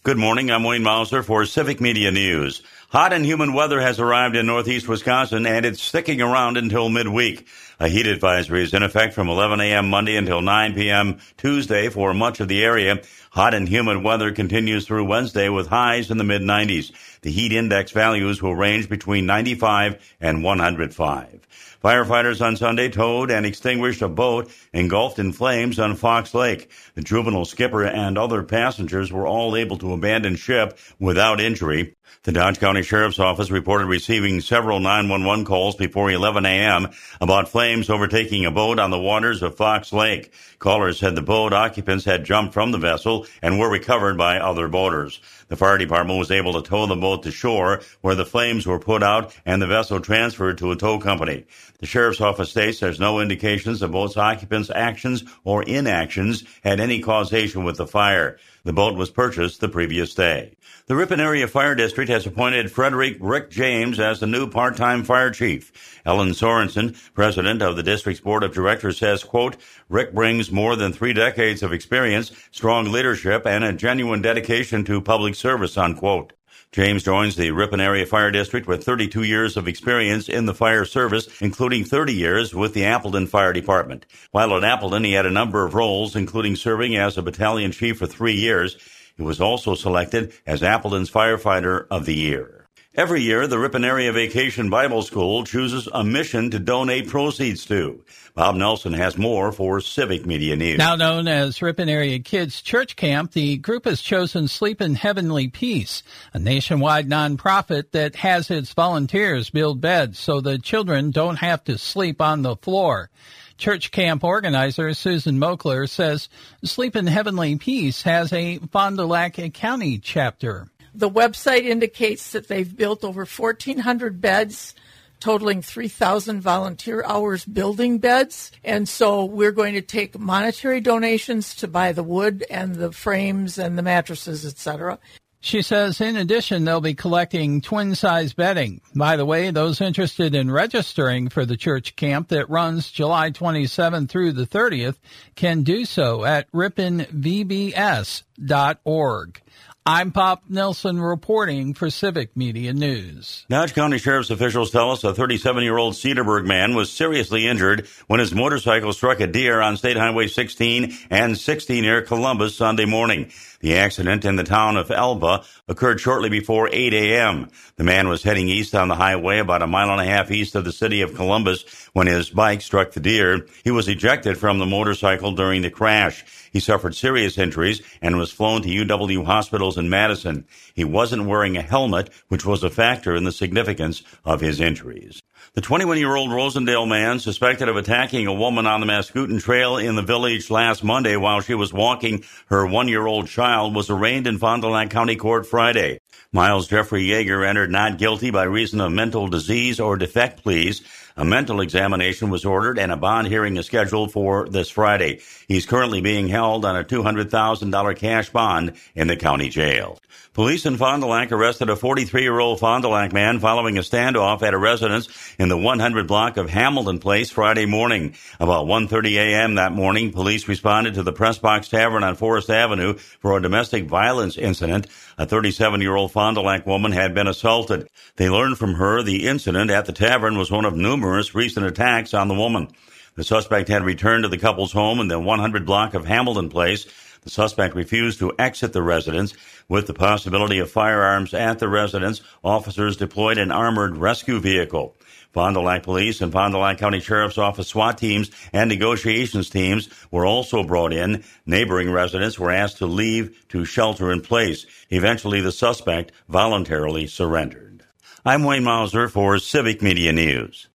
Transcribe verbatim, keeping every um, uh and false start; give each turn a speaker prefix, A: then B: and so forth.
A: Good morning. I'm Wayne Mauser for Civic Media News. Hot and humid weather has arrived in northeast Wisconsin, and it's sticking around until midweek. A heat advisory is in effect from eleven a.m. Monday until nine p.m. Tuesday for much of the area. Hot and humid weather continues through Wednesday with highs in the mid nineties. The heat index values will range between ninety-five and one hundred five. Firefighters on Sunday towed and extinguished a boat engulfed in flames on Fox Lake. The juvenile skipper and other passengers were all able to abandon ship without injury. The Dodge County Sheriff's Office reported receiving several nine one one calls before eleven a.m. about flames overtaking a boat on the waters of Fox Lake. Callers said the boat occupants had jumped from the vessel and were recovered by other boaters. The fire department was able to tow the boat to shore where the flames were put out and the vessel transferred to a tow company. The Sheriff's Office states there's no indications the boat's occupants' actions or inactions had any causation with the fire. The boat was purchased the previous day. The Ripon Area Fire District has appointed Frederick Rick James as the new part-time fire chief. Ellen Sorensen, president of the district's board of directors, says, quote, Rick brings more than three decades of experience, strong leadership, and a genuine dedication to public service, unquote. James joins the Ripon Area Fire District with thirty-two years of experience in the fire service, including thirty years with the Appleton Fire Department. While at Appleton, he had a number of roles, including serving as a battalion chief for three years. He was also selected as Appleton's Firefighter of the Year. Every year, the Ripon Area Vacation Bible School chooses a mission to donate proceeds to. Bob Nelson has more for Civic Media News.
B: Now known as Ripon Area Kids Church Camp, the group has chosen Sleep in Heavenly Peace, a nationwide nonprofit that has its volunteers build beds so the children don't have to sleep on the floor. Church camp organizer Susan Mokler says Sleep in Heavenly Peace has a Fond du Lac County chapter.
C: The website indicates that they've built over fourteen hundred beds, totaling three thousand volunteer hours building beds. And so we're going to take monetary donations to buy the wood and the frames and the mattresses, et cetera.
B: She says, in addition, they'll be collecting twin-size bedding. By the way, those interested in registering for the church camp that runs July twenty-seventh through the thirtieth can do so at ripon v b s dot org. I'm Pop Nelson reporting for Civic Media News.
A: Dodge County Sheriff's officials tell us a thirty-seven-year-old Cedarburg man was seriously injured when his motorcycle struck a deer on State Highway sixteen and sixty near Columbus Sunday morning. The accident in the town of Elba occurred shortly before eight a.m. The man was heading east on the highway about a mile and a half east of the city of Columbus when his bike struck the deer. He was ejected from the motorcycle during the crash. He suffered serious injuries and was flown to U W hospitals in Madison. He wasn't wearing a helmet, which was a factor in the significance of his injuries. The twenty-one-year-old Rosendale man suspected of attacking a woman on the Mascoutin Trail in the village last Monday while she was walking her one-year-old child was arraigned in Fond du Lac County Court Friday. Miles Jeffrey Yeager entered not guilty by reason of mental disease or defect pleas. A mental examination was ordered and a bond hearing is scheduled for this Friday. He's currently being held on a two hundred thousand dollars cash bond in the county jail. Police in Fond du Lac arrested a forty-three-year-old Fond du Lac man following a standoff at a residence in the one hundred block of Hamilton Place Friday morning. About one thirty a.m. that morning, police responded to the Press Box Tavern on Forest Avenue for a domestic violence incident. A thirty-seven-year-old Fond du Lac woman had been assaulted. They learned from her the incident at the tavern was one of numerous recent attacks on the woman. The suspect had returned to the couple's home in the one hundred block of Hamilton Place. The suspect refused to exit the residence. With the possibility of firearms at the residence, officers deployed an armored rescue vehicle. Fond du Lac Police and Fond du Lac County Sheriff's Office SWAT teams and negotiations teams were also brought in. Neighboring residents were asked to leave to shelter in place. Eventually, the suspect voluntarily surrendered. I'm Wayne Mauser for Civic Media News.